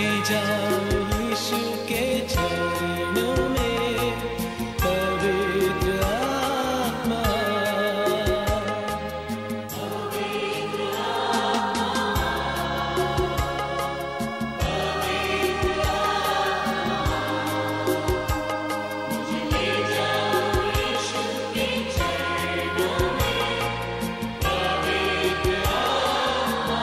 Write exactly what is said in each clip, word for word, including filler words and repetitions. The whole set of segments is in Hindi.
ले जाओ यीशु के चरणों में पवित्र आत्मा। पवित्र आत्मा, पवित्र आत्मा, मुझे ले जाओ यीशु के चरणों में पवित्र आत्मा।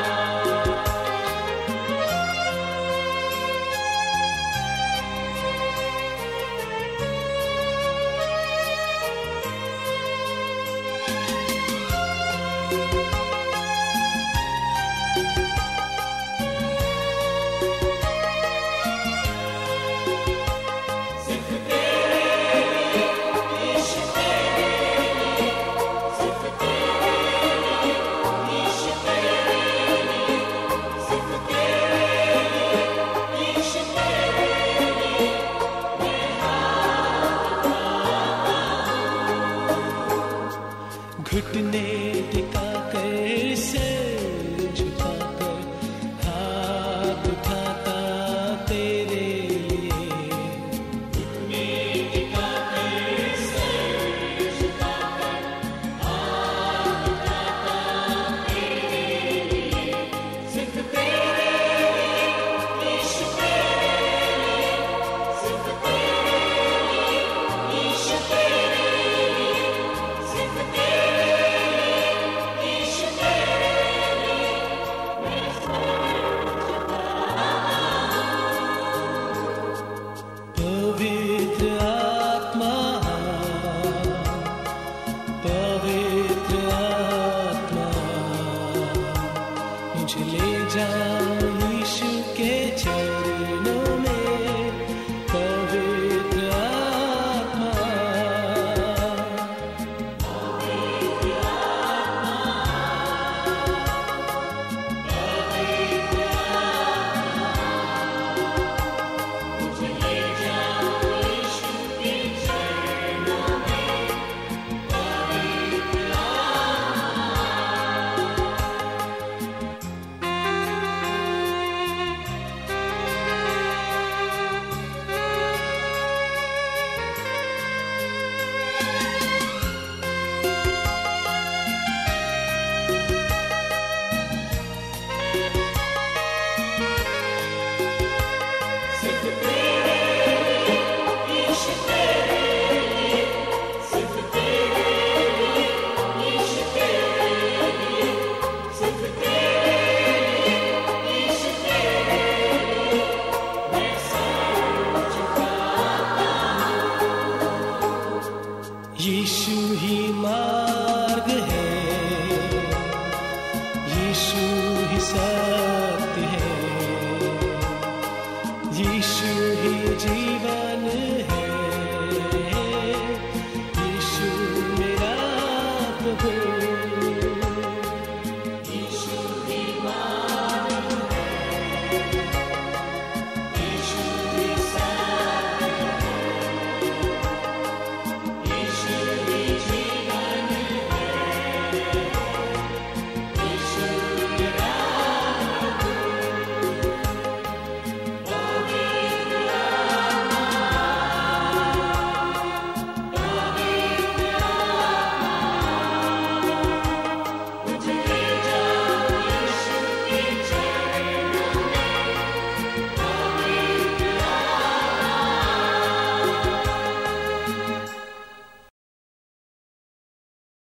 घुटने टिकाकर सिर झुकाकर हाथ उठाता तेरे लिए। घुटने टिकाकर सिर झुकाकर हाथ उठाता तेरे लिए। सिर्फ तेरे लिए यीशु, तेरे लिए सिर्फ तेरे लिए यीशु, तेरे लिए सिर्फ तेरे पवित्र आत्मा, पवित्र आत्मा, मुझे ले जाओ यीशु के चरणों में पवित्र आत्मा। पवित्र आत्मा, पवित्र आत्मा, मुझे ले जाओ यीशु के चरणों में पवित्र सिर्फ तेरे लिए यीशु, तेरे लिए सिर्फ तेरे लिए यीशु, तेरे लिए सिर्फ तेरे लिए यीशु, तेरे लिए मैं सब झुकाता हूँ। यीशु ही मार्ग है, यीशु ही सत्य है, यीशु ही जीवन